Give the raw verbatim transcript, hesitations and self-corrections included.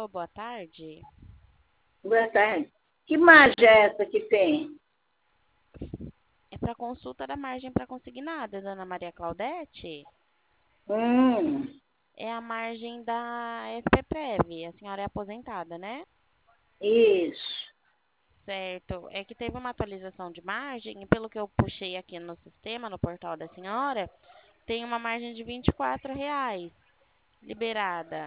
Alô, boa tarde. Boa tarde. Que margem é essa que tem? É para consulta da margem para consignada, dona Maria Claudete? Hum, É a margem da S P Prev. A senhora é aposentada, né? isso. Certo. É que teve uma atualização de margem e pelo que eu puxei aqui no sistema, no portal da senhora, tem uma margem de vinte e quatro reais liberada.